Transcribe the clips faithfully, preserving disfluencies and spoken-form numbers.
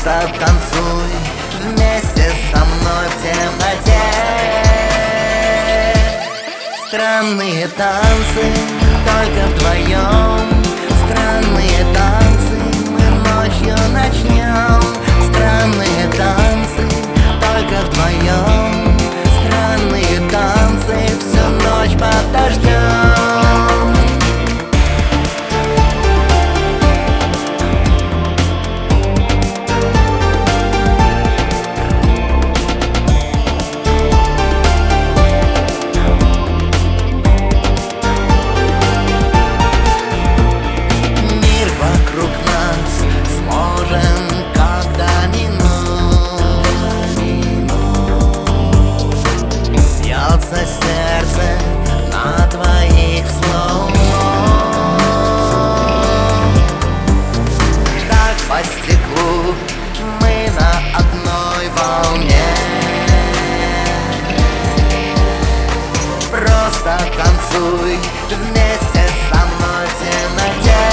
Просто танцуй вместе со мной в темноте. Странные танцы только вдвоем, странные танцы мы ночью начнем. Странные танцы только вдвоем, странные танцы всю ночь подождем. Сердце на твоих слоумо. Как по стеклу мы на одной волне. Просто танцуй вместе со мной в темноте.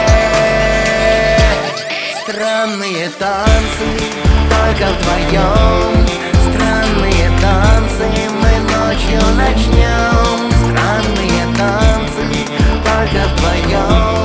Странные танцы только вдвоем, странные танцы мы ночью начнем. Странные танцы только вдвоем.